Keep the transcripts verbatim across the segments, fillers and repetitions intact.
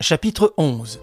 Chapitre onze.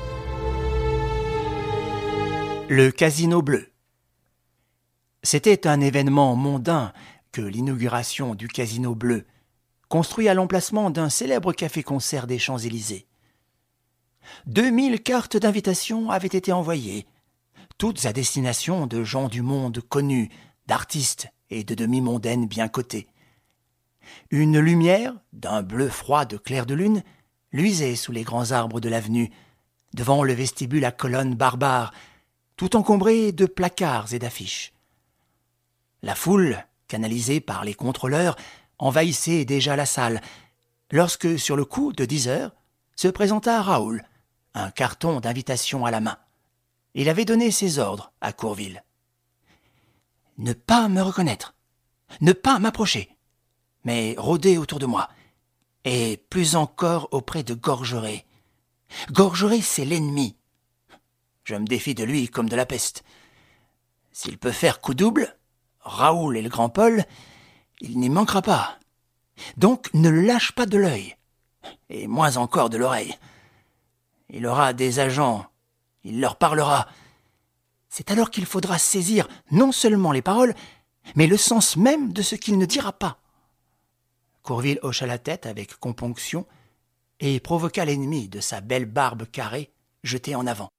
Le Casino bleu. C'était un événement mondain que l'inauguration du Casino bleu, construit à l'emplacement d'un célèbre café-concert des Champs-Élysées. Deux mille cartes d'invitation avaient été envoyées, toutes à destination de gens du monde connus, d'artistes et de demi-mondaines bien cotés. Une lumière, d'un bleu froid de clair de lune, luisait sous les grands arbres de l'avenue, devant le vestibule à colonnes barbares, tout encombré de placards et d'affiches. La foule, canalisée par les contrôleurs, envahissait déjà la salle, lorsque, sur le coup de dix heures, se présenta Raoul, un carton d'invitation à la main. Il avait donné ses ordres à Courville. « Ne pas me reconnaître, ne pas m'approcher, mais rôder autour de moi, et plus encore auprès de Gorgeret. Gorgeret, c'est l'ennemi. Je me défie de lui comme de la peste. S'il peut faire coup double, Raoul et le grand Paul, il n'y manquera pas. Donc ne le lâche pas de l'œil, et moins encore de l'oreille. Il aura des agents, il leur parlera. C'est alors qu'il faudra saisir non seulement les paroles, mais le sens même de ce qu'il ne dira pas. » Courville hocha la tête avec componction et provoqua l'ennemi de sa belle barbe carrée jetée en avant.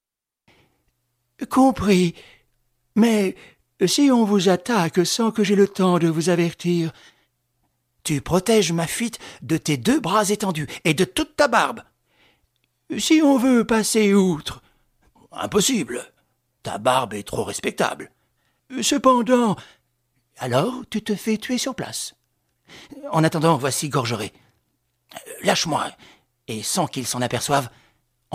« Compris, mais si on vous attaque sans que j'aie le temps de vous avertir, tu protèges ma fuite de tes deux bras étendus et de toute ta barbe. Si on veut passer outre, impossible, ta barbe est trop respectable. Cependant, alors tu te fais tuer sur place. En attendant, voici Gorgeret. Lâche-moi, et sans qu'il s'en aperçoive, environne-le. »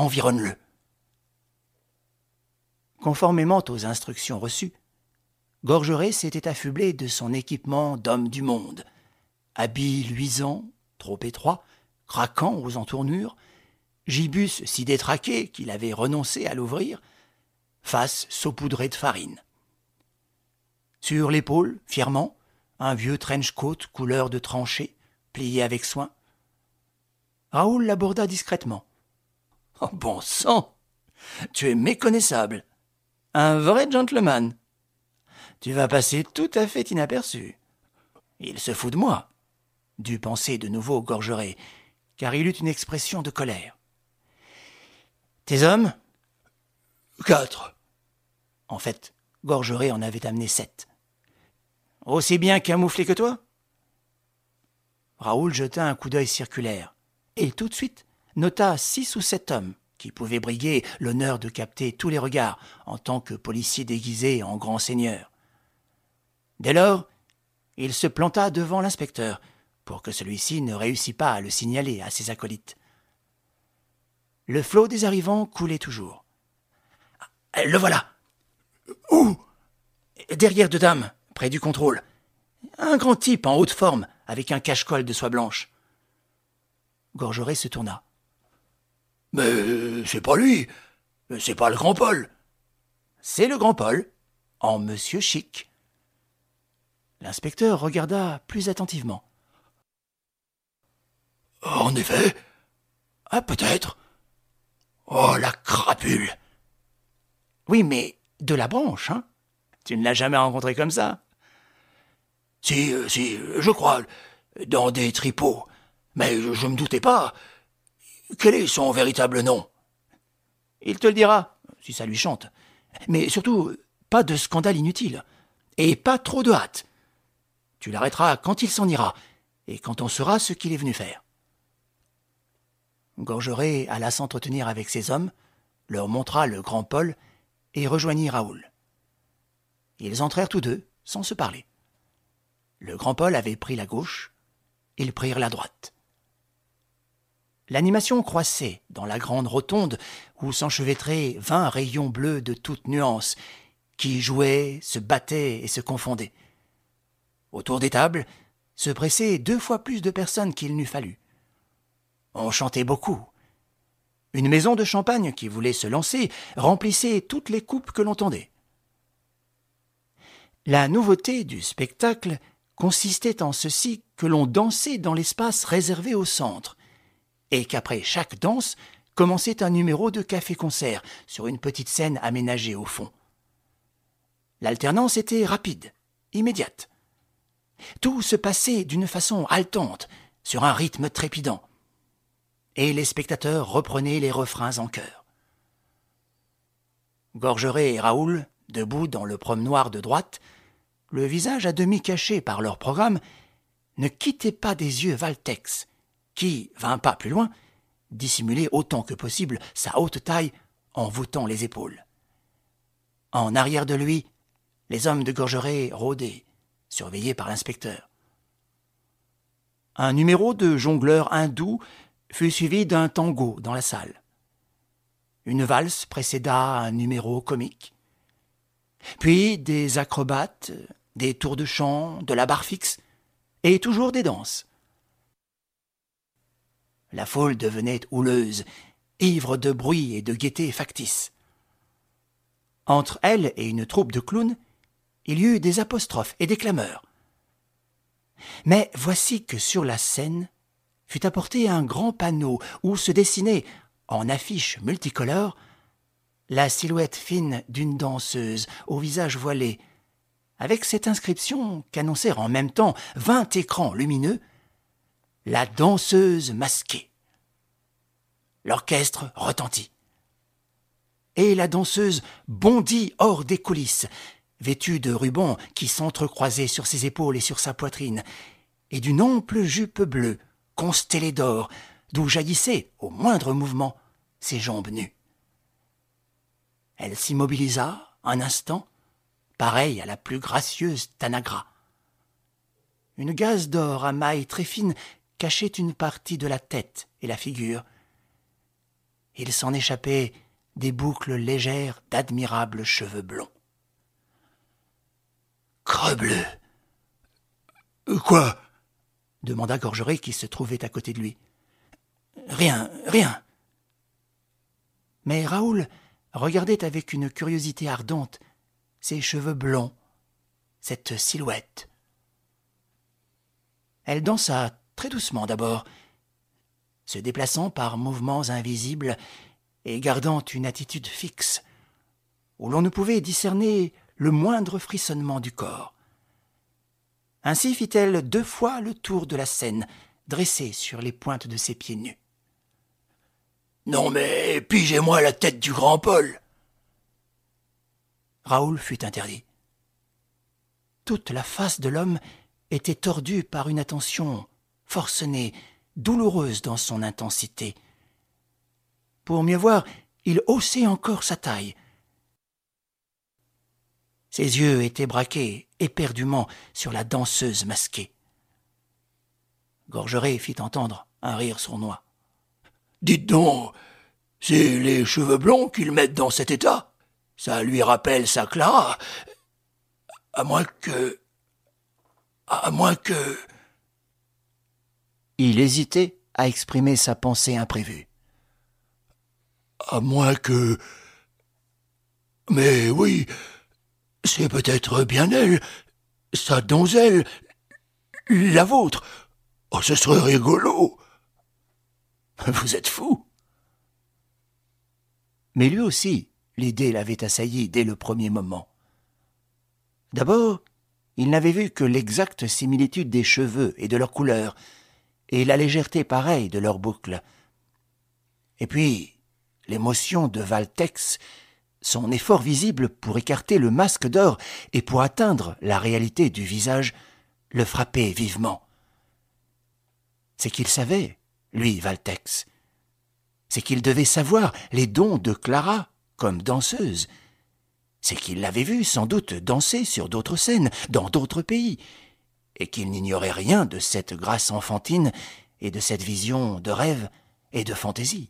Conformément aux instructions reçues, Gorgeret s'était affublé de son équipement d'homme du monde, habit luisant, trop étroit, craquant aux entournures, gibus si détraqué qu'il avait renoncé à l'ouvrir, face saupoudrée de farine. Sur l'épaule, fièrement, un vieux trench-coat couleur de tranchée, plié avec soin. Raoul l'aborda discrètement. « Oh bon sang, tu es méconnaissable, un vrai gentleman. Tu vas passer tout à fait inaperçu. Il se fout de moi, » dut penser de nouveau Gorgeret, car il eut une expression de colère. « Tes hommes ? » ?»« Quatre. » En fait, Gorgeret en avait amené sept. « Aussi bien camouflés que toi ?» Raoul jeta un coup d'œil circulaire, et tout de suite nota six ou sept hommes qui pouvaient briguer l'honneur de capter tous les regards en tant que policiers déguisés en grands seigneurs. Dès lors, il se planta devant l'inspecteur pour que celui-ci ne réussît pas à le signaler à ses acolytes. Le flot des arrivants coulait toujours. « Le voilà !»« Où ?»« Derrière deux dames, près du contrôle. Un grand type en haute forme, avec un cache-colle de soie blanche. » Gorgeret se tourna. « Mais c'est pas lui, c'est pas le grand Paul. »« C'est le grand Paul, en monsieur chic. » L'inspecteur regarda plus attentivement. « En effet ? Ah, peut-être. Oh, la crapule !»« Oui, mais de la branche, hein ? Tu ne l'as jamais rencontré comme ça ?»« Si, euh, si, je crois, dans des tripots. Mais je, je me doutais pas. Quel est son véritable nom ? » ?»« Il te le dira, si ça lui chante. Mais surtout, pas de scandale inutile. Et pas trop de hâte. Tu l'arrêteras quand il s'en ira, et quand on saura ce qu'il est venu faire. » Gorgeret alla s'entretenir avec ses hommes, leur montra le grand Paul, et rejoignit Raoul. Ils entrèrent tous deux, sans se parler. Le grand Paul avait pris la gauche, ils prirent la droite. L'animation croissait dans la grande rotonde où s'enchevêtraient vingt rayons bleus de toutes nuances, qui jouaient, se battaient et se confondaient. Autour des tables se pressaient deux fois plus de personnes qu'il n'eût fallu. On chantait beaucoup. Une maison de champagne qui voulait se lancer remplissait toutes les coupes que l'on tendait. La nouveauté du spectacle consistait en ceci que l'on dansait dans l'espace réservé au centre, et qu'après chaque danse, commençait un numéro de café-concert sur une petite scène aménagée au fond. L'alternance était rapide, immédiate. Tout se passait d'une façon haletante, sur un rythme trépidant. Et les spectateurs reprenaient les refrains en chœur. Gorgeret et Raoul, debout dans le promenoir de droite, le visage à demi caché par leur programme, ne quittaient pas des yeux Valtex, qui, vingt pas plus loin, dissimulait autant que possible sa haute taille en voûtant les épaules. En arrière de lui, les hommes de Gorgeret rôdaient, surveillés par l'inspecteur. Un numéro de jongleur hindou fut suivi d'un tango dans la salle. Une valse précéda un numéro comique. Puis des acrobates, des tours de chant, de la barre fixe, et toujours des danses. La foule devenait houleuse, ivre de bruit et de gaieté factice. Entre elle et une troupe de clowns, il y eut des apostrophes et des clameurs. Mais voici que sur la scène fut apporté un grand panneau où se dessinait, en affiche multicolore, la silhouette fine d'une danseuse au visage voilé, avec cette inscription qu'annoncèrent en même temps vingt écrans lumineux, « La danseuse masquée ». L'orchestre retentit. Et la danseuse bondit hors des coulisses, vêtue de rubans qui s'entrecroisaient sur ses épaules et sur sa poitrine, et d'une ample jupe bleue, constellée d'or, d'où jaillissaient, au moindre mouvement, ses jambes nues. Elle s'immobilisa un instant, pareille à la plus gracieuse Tanagra. Une gaze d'or à mailles très fines cachait une partie de la tête et la figure. Il s'en échappait des boucles légères d'admirables cheveux blonds. « Crebleu !»« Quoi ?» demanda Gorgeret qui se trouvait à côté de lui. « Rien, rien. » Mais Raoul regardait avec une curiosité ardente ses cheveux blonds, cette silhouette. Elle dansa très doucement d'abord, se déplaçant par mouvements invisibles et gardant une attitude fixe, où l'on ne pouvait discerner le moindre frissonnement du corps. Ainsi fit-elle deux fois le tour de la scène, dressée sur les pointes de ses pieds nus. « Non mais, pigez-moi la tête du grand Paul !» Raoul fut interdit. Toute la face de l'homme était tordue par une attention forcenée, douloureuse dans son intensité. Pour mieux voir, il haussait encore sa taille. Ses yeux étaient braqués éperdument sur la danseuse masquée. Gorgeret fit entendre un rire sournois. « Dites donc, c'est les cheveux blonds qu'ils mettent dans cet état. Ça lui rappelle sa Clara. À moins que... À moins que... » Il hésitait à exprimer sa pensée imprévue. « À moins que... Mais oui, c'est peut-être bien elle, sa donzelle, la vôtre. Oh, ce serait rigolo. » « Vous êtes fou !» Mais lui aussi, l'idée l'avait assailli dès le premier moment. D'abord, il n'avait vu que l'exacte similitude des cheveux et de leur couleur, et la légèreté pareille de leurs boucles. Et puis, l'émotion de Valtex, son effort visible pour écarter le masque d'or et pour atteindre la réalité du visage, le frappait vivement. C'est qu'il savait, lui, Valtex. C'est qu'il devait savoir les dons de Clara comme danseuse. C'est qu'il l'avait vue sans doute danser sur d'autres scènes, dans d'autres pays, et qu'il n'ignorait rien de cette grâce enfantine et de cette vision de rêve et de fantaisie.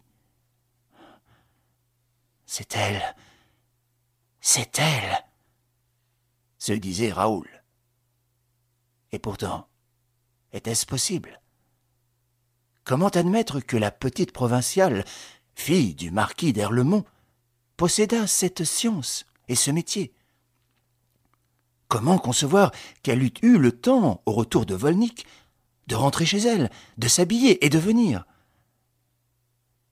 « C'est elle, c'est elle !» se disait Raoul. Et pourtant, était-ce possible ? Comment admettre que la petite provinciale, fille du marquis d'Erlemont, possédât cette science et ce métier ? Comment concevoir qu'elle eût eu le temps, au retour de Volnick, de rentrer chez elle, de s'habiller et de venir ?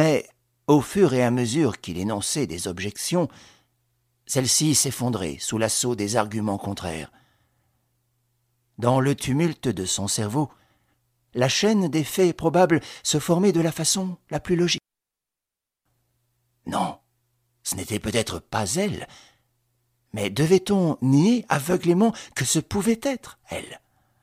Mais Au fur et à mesure qu'il énonçait des objections, celles-ci s'effondraient sous l'assaut des arguments contraires. Dans le tumulte de son cerveau, la chaîne des faits probables se formait de la façon la plus logique. Non, ce n'était peut-être pas elle, mais devait-on nier aveuglément que ce pouvait être elle?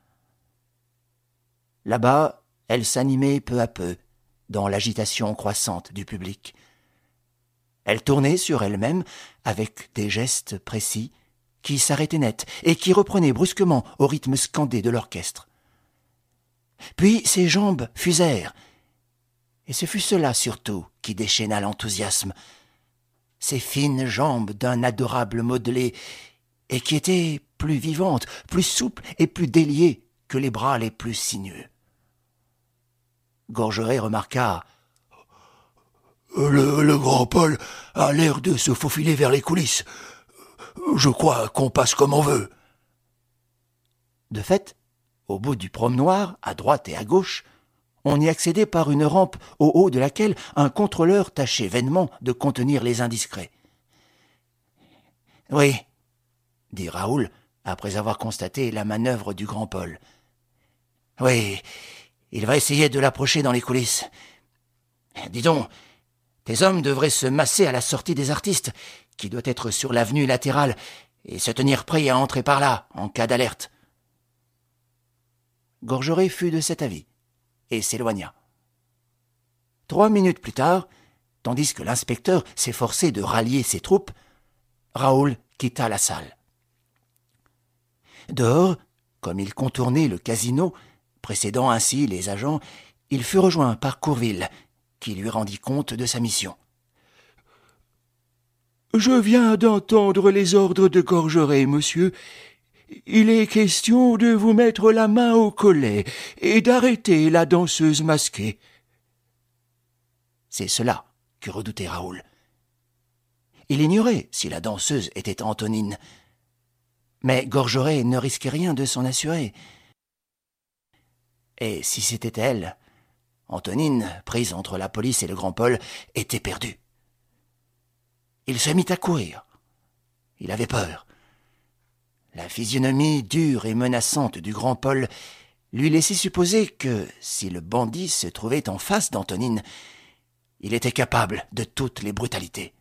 Là-bas, elle s'animait peu à peu, dans l'agitation croissante du public. Elle tournait sur elle-même avec des gestes précis qui s'arrêtaient net et qui reprenaient brusquement au rythme scandé de l'orchestre. Puis ses jambes fusèrent, et ce fut cela surtout qui déchaîna l'enthousiasme. Ces fines jambes d'un adorable modelé, et qui étaient plus vivantes, plus souples et plus déliées que les bras les plus sinueux. Gorgeret remarqua le, le grand Paul a l'air de se faufiler vers les coulisses. Je crois qu'on passe comme on veut. » De fait, au bout du promenoir, à droite et à gauche, on y accédait par une rampe au haut de laquelle un contrôleur tâchait vainement de contenir les indiscrets. « Oui, » dit Raoul, après avoir constaté la manœuvre du grand Paul. « Oui, il va essayer de l'approcher dans les coulisses. Dis donc, tes hommes devraient se masser à la sortie des artistes, qui doit être sur l'avenue latérale, et se tenir prêts à entrer par là, en cas d'alerte. » Gorgeret fut de cet avis, et s'éloigna. Trois minutes plus tard, tandis que l'inspecteur s'efforçait de rallier ses troupes, Raoul quitta la salle. Dehors, comme il contournait le casino, précédant ainsi les agents, il fut rejoint par Courville, qui lui rendit compte de sa mission. « Je viens d'entendre les ordres de Gorgeret, monsieur. Il est question de vous mettre la main au collet et d'arrêter la danseuse masquée. » C'est cela que redoutait Raoul. Il ignorait si la danseuse était Antonine, mais Gorgeret ne risquait rien de s'en assurer. Et si c'était elle, Antonine, prise entre la police et le grand Paul, était perdue. Il se mit à courir. Il avait peur. La physionomie dure et menaçante du grand Paul lui laissait supposer que, si le bandit se trouvait en face d'Antonine, il était capable de toutes les brutalités.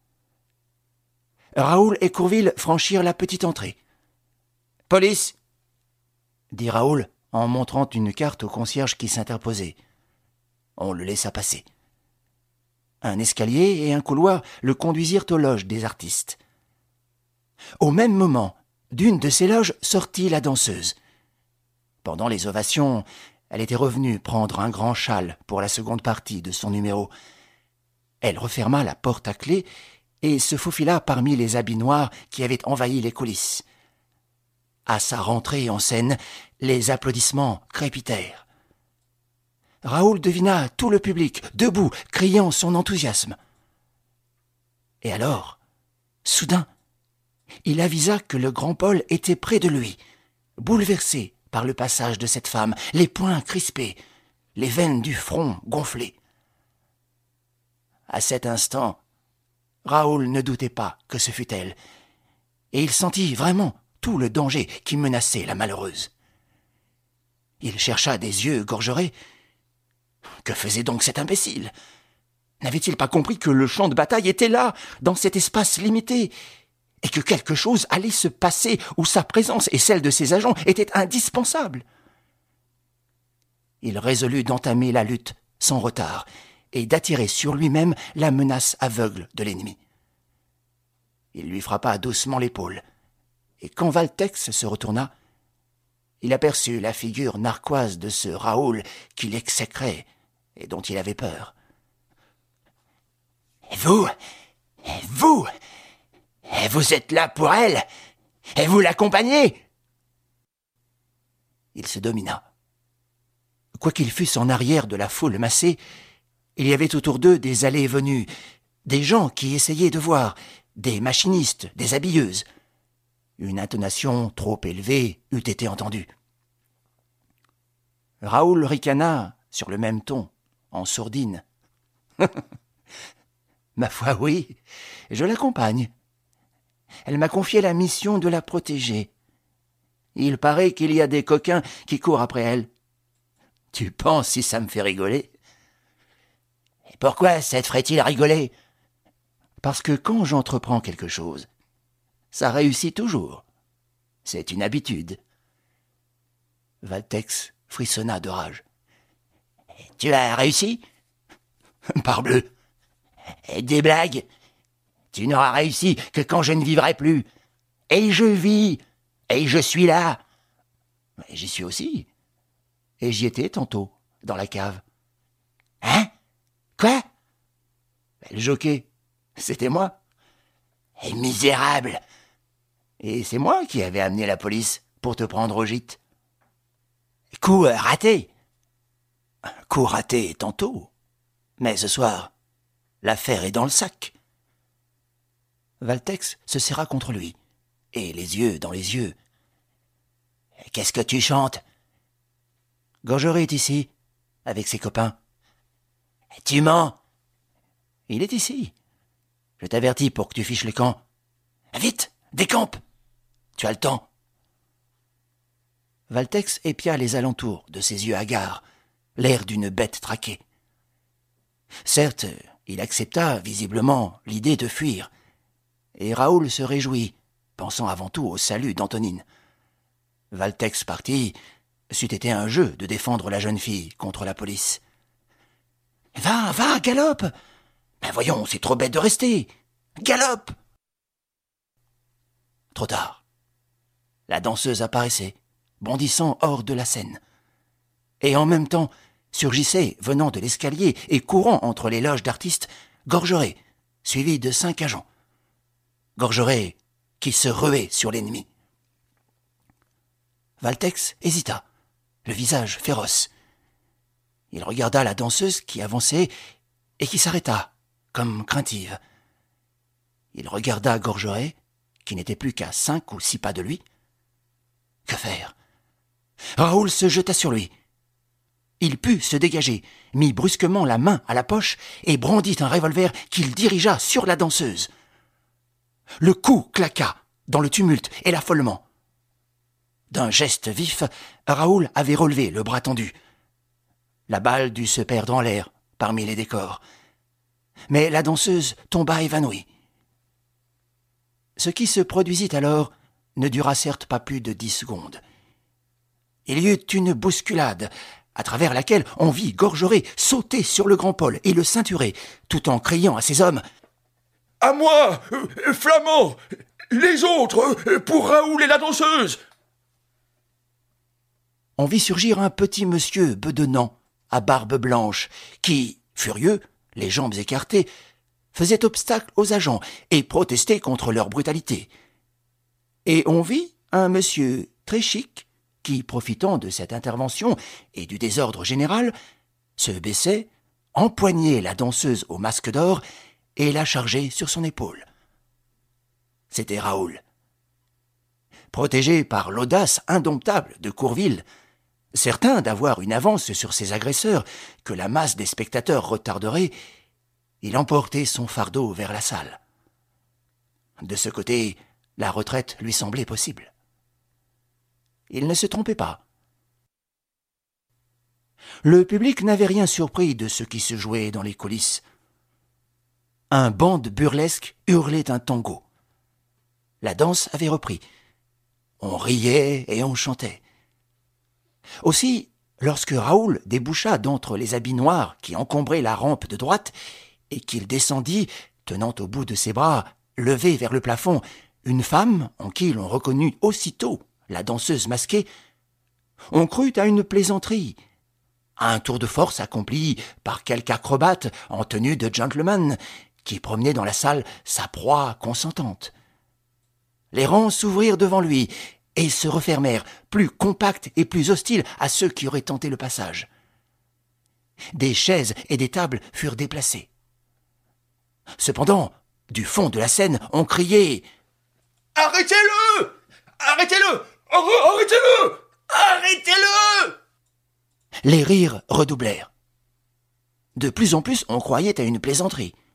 Raoul et Courville franchirent la petite entrée. « Police !» dit Raoul en montrant une carte au concierge qui s'interposait. On le laissa passer. Un escalier et un couloir le conduisirent aux loges des artistes. Au même moment, d'une de ces loges sortit la danseuse. Pendant les ovations, elle était revenue prendre un grand châle pour la seconde partie de son numéro. Elle referma la porte à clé et se faufila parmi les habits noirs qui avaient envahi les coulisses. À sa rentrée en scène, les applaudissements crépitèrent. Raoul devina tout le public, debout, criant son enthousiasme. Et alors, soudain, il avisa que le grand Paul était près de lui, bouleversé par le passage de cette femme, les poings crispés, les veines du front gonflées. À cet instant, Raoul ne doutait pas que ce fût elle, et il sentit vraiment tout le danger qui menaçait la malheureuse. Il chercha des yeux Gorgeret. Que faisait donc cet imbécile? N'avait-il pas compris que le champ de bataille était là, dans cet espace limité, et que quelque chose allait se passer où sa présence et celle de ses agents étaient indispensables? Il résolut d'entamer la lutte sans retard et d'attirer sur lui-même la menace aveugle de l'ennemi. Il lui frappa doucement l'épaule, et quand Valtex se retourna, il aperçut la figure narquoise de ce Raoul qu'il exécrait et dont il avait peur. « Et vous, et vous, et vous êtes là pour elle, et vous l'accompagnez ?» Il se domina. Quoiqu'ils fussent en arrière de la foule massée, il y avait autour d'eux des allées et venues, des gens qui essayaient de voir, des machinistes, des habilleuses. Une intonation trop élevée eût été entendue. Raoul ricana sur le même ton, en sourdine. Ma foi, oui, je l'accompagne. Elle m'a confié la mission de la protéger. Il paraît qu'il y a des coquins qui courent après elle. Tu penses si ça me fait rigoler? Et pourquoi ça te ferait-il rigoler? Parce que quand j'entreprends quelque chose, ça réussit toujours. C'est une habitude. Valtex frissonna de rage. « Tu as réussi ?»« Parbleu ! Des blagues ? Tu n'auras réussi que quand je ne vivrai plus. Et je vis, et je suis là. J'y suis aussi. Et j'y étais tantôt, dans la cave. »« Hein ? Quoi ? » ?»« Le jockey, c'était moi. »« Et misérable ! Et c'est moi qui avais amené la police pour te prendre au gîte. » Coup raté. Coup raté tantôt. Mais ce soir, l'affaire est dans le sac. Valtex se serra contre lui, et les yeux dans les yeux. « Qu'est-ce que tu chantes ?»« Gorgeret est ici, avec ses copains. »« Tu mens ?»« Il est ici. Je t'avertis pour que tu fiches le camp. »« Vite, décampe ! Tu as le temps. » Valtex épia les alentours de ses yeux hagards, l'air d'une bête traquée. Certes, il accepta visiblement l'idée de fuir, et Raoul se réjouit, pensant avant tout au salut d'Antonine. Valtex parti, c'eût été un jeu de défendre la jeune fille contre la police. « Va, va, galope ! Ben voyons, c'est trop bête de rester. Galope !» Trop tard. La danseuse apparaissait, bondissant hors de la scène. Et en même temps, surgissait, venant de l'escalier et courant entre les loges d'artistes, Gorgeret, suivi de cinq agents. Gorgeret qui se ruait sur l'ennemi. Valtex hésita, le visage féroce. Il regarda la danseuse qui avançait et qui s'arrêta, comme craintive. Il regarda Gorgeret, qui n'était plus qu'à cinq ou six pas de lui. Que faire? Raoul se jeta sur lui. Il put se dégager, mit brusquement la main à la poche et brandit un revolver qu'il dirigea sur la danseuse. Le coup claqua dans le tumulte et l'affolement. D'un geste vif, Raoul avait relevé le bras tendu. La balle dut se perdre en l'air parmi les décors. Mais la danseuse tomba évanouie. Ce qui se produisit alors ne dura certes pas plus de dix secondes. Il y eut une bousculade, à travers laquelle on vit Gorgeret sauter sur le grand Paul et le ceinturer, tout en criant à ses hommes « À moi, euh, Flamand, les autres, euh, pour Raoul et la danseuse !» On vit surgir un petit monsieur bedonnant, à barbe blanche, qui, furieux, les jambes écartées, faisait obstacle aux agents et protestait contre leur brutalité. Et on vit un monsieur très chic qui, profitant de cette intervention et du désordre général, se baissait, empoignait la danseuse au masque d'or et la chargeait sur son épaule. C'était Raoul. Protégé par l'audace indomptable de Courville, certain d'avoir une avance sur ses agresseurs que la masse des spectateurs retarderait, il emportait son fardeau vers la salle. De ce côté, la retraite lui semblait possible. Il ne se trompait pas. Le public n'avait rien surpris de ce qui se jouait dans les coulisses. Un band burlesque hurlait un tango. La danse avait repris. On riait et on chantait. Aussi, lorsque Raoul déboucha d'entre les habits noirs qui encombraient la rampe de droite et qu'il descendit, tenant au bout de ses bras, levé vers le plafond, une femme en qui l'on reconnut aussitôt la danseuse masquée, on crut à une plaisanterie, à un tour de force accompli par quelque acrobate en tenue de gentleman qui promenait dans la salle sa proie consentante. Les rangs s'ouvrirent devant lui et se refermèrent, plus compacts et plus hostiles à ceux qui auraient tenté le passage. Des chaises et des tables furent déplacées. Cependant, du fond de la scène, on criait « Arrêtez-le ! Arrêtez-le ! Arrêtez-le ! Arrêtez-le !» Les rires redoublèrent. De plus en plus, on croyait à une plaisanterie.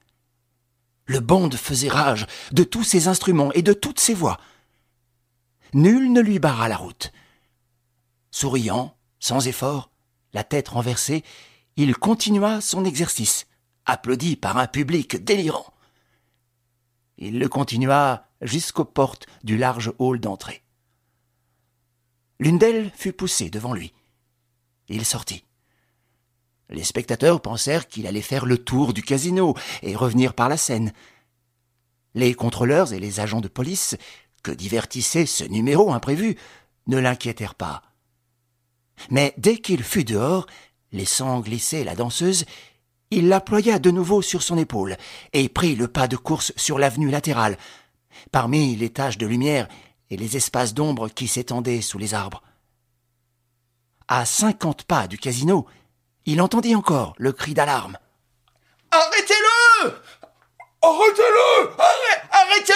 Le bande faisait rage de tous ses instruments et de toutes ses voix. Nul ne lui barra la route. Souriant, sans effort, la tête renversée, il continua son exercice, applaudi par un public délirant. Il le continua jusqu'aux portes du large hall d'entrée. L'une d'elles fut poussée devant lui. Il sortit. Les spectateurs pensèrent qu'il allait faire le tour du casino et revenir par la scène. Les contrôleurs et les agents de police, que divertissait ce numéro imprévu, ne l'inquiétèrent pas. Mais dès qu'il fut dehors, laissant glisser la danseuse, il la ploya de nouveau sur son épaule et prit le pas de course sur l'avenue latérale, parmi les taches de lumière et les espaces d'ombre qui s'étendaient sous les arbres. À cinquante pas du casino, il entendit encore le cri d'alarme. « Arrêtez-le ! Arrêtez-le ! Arrêtez-le !» Arrêtez-le !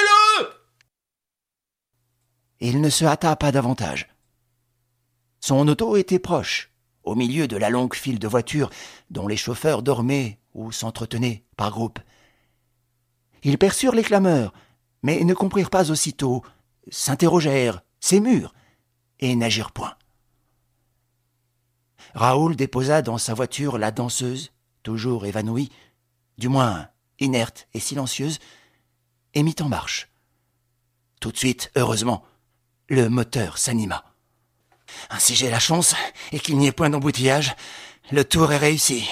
Il ne se hâta pas davantage. Son auto était proche, au milieu de la longue file de voitures dont les chauffeurs dormaient ou s'entretenaient par groupes. Ils perçurent les clameurs, mais ne comprirent pas aussitôt, s'interrogèrent, s'émurent, et n'agirent point. Raoul déposa dans sa voiture la danseuse, toujours évanouie, du moins inerte et silencieuse, et mit en marche. Tout de suite, heureusement, le moteur s'anima. Si j'ai la chance et qu'il n'y ait point d'embouteillage, le tour est réussi.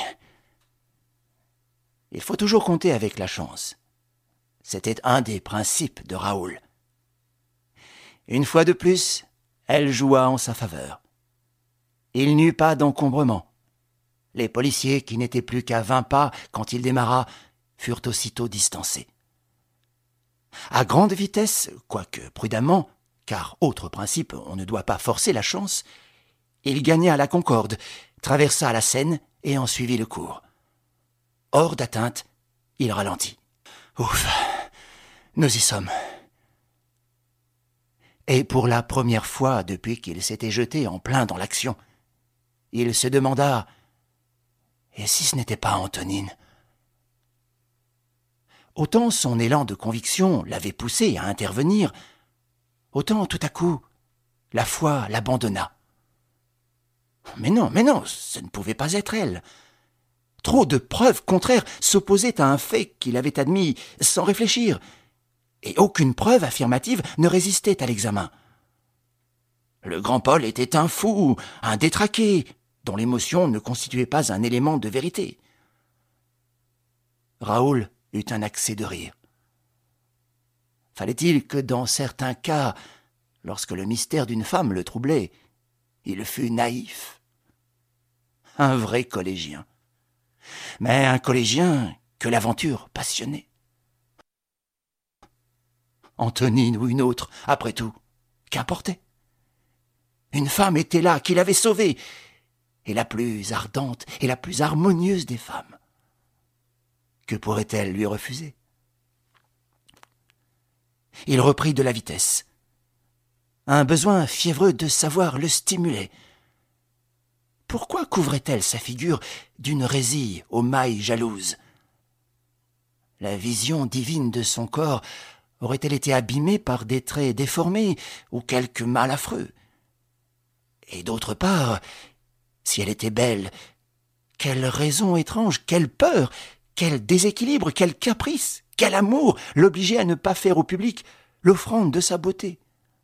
Il faut toujours compter avec la chance. C'était un des principes de Raoul. Une fois de plus, elle joua en sa faveur. Il n'y eut pas d'encombrement. Les policiers, qui n'étaient plus qu'à vingt pas quand il démarra, furent aussitôt distancés. À grande vitesse, quoique prudemment, car autre principe, on ne doit pas forcer la chance, il gagna la Concorde, traversa la Seine et en suivit le cours. Hors d'atteinte, il ralentit. Ouf, nous y sommes. Et pour la première fois depuis qu'il s'était jeté en plein dans l'action, il se demanda « Et si ce n'était pas Antonine ?» Autant son élan de conviction l'avait poussé à intervenir, autant tout à coup, la foi l'abandonna. Mais non, mais non, ce ne pouvait pas être elle. Trop de preuves contraires s'opposaient à un fait qu'il avait admis sans réfléchir, et aucune preuve affirmative ne résistait à l'examen. Le grand Paul était un fou, un détraqué, dont l'émotion ne constituait pas un élément de vérité. Raoul eut un accès de rire. Fallait-il que dans certains cas, lorsque le mystère d'une femme le troublait, il fût naïf? Un vrai collégien. Mais un collégien que l'aventure passionnait. Antonine ou une autre, après tout, qu'importait? Une femme était là qui l'avait sauvée, et la plus ardente et la plus harmonieuse des femmes. Que pourrait-elle lui refuser? Il reprit de la vitesse. Un besoin fiévreux de savoir le stimulait. Pourquoi couvrait-elle sa figure d'une résille aux mailles jalouses? La vision divine de son corps aurait-elle été abîmée par des traits déformés ou quelque mal affreux? Et d'autre part, si elle était belle, quelle raison étrange, quelle peur, quel déséquilibre, quel caprice, quel amour l'obligeait à ne pas faire au public l'offrande de sa beauté?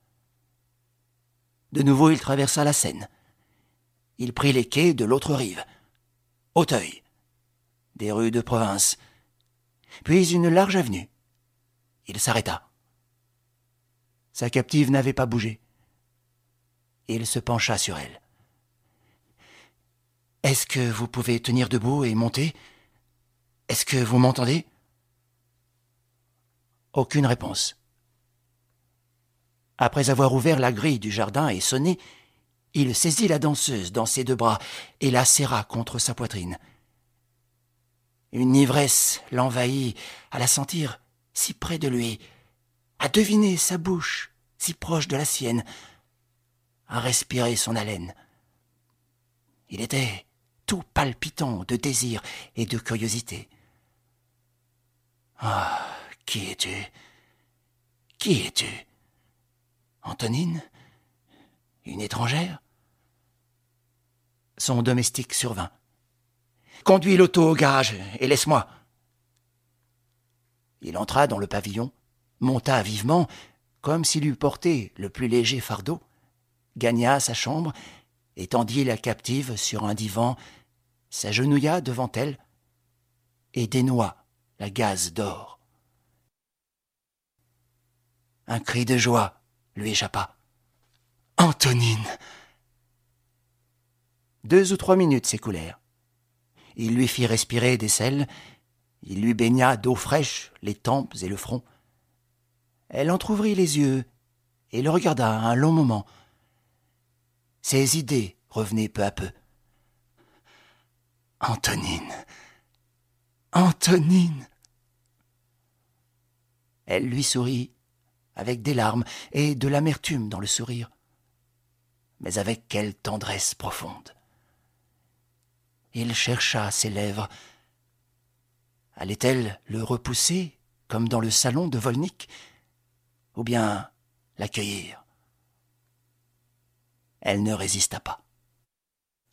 De nouveau, il traversa la Seine. Il prit les quais de l'autre rive. Auteuil, des rues de province, puis une large avenue. Il s'arrêta. Sa captive n'avait pas bougé. Il se pencha sur elle. « Est-ce que vous pouvez tenir debout et monter? Est-ce que vous m'entendez ?» Aucune réponse. Après avoir ouvert la grille du jardin et sonné, il saisit la danseuse dans ses deux bras et la serra contre sa poitrine. Une ivresse l'envahit à la sentir si près de lui, à deviner sa bouche si proche de la sienne, à respirer son haleine. Il était tout palpitant de désir et de curiosité. Ah, Qui es-tu? Qui es-tu? Antonine? Une étrangère? Son domestique survint. Conduis l'auto au garage et laisse-moi. Il entra dans le pavillon, monta vivement, comme s'il eût porté le plus léger fardeau, gagna sa chambre, étendit la captive sur un divan, s'agenouilla devant elle et dénoua la gaze d'or. Un cri de joie lui échappa. « Antonine !» Deux ou trois minutes s'écoulèrent. Il lui fit respirer des sels, il lui baigna d'eau fraîche les tempes et le front. Elle entr'ouvrit les yeux et le regarda un long moment. Ses idées revenaient peu à peu. « Antonine ! Antonine !» Elle lui sourit avec des larmes et de l'amertume dans le sourire, mais avec quelle tendresse profonde. Il chercha ses lèvres. Allait-elle le repousser, comme dans le salon de Volnick, ou bien l'accueillir? Elle ne résista pas.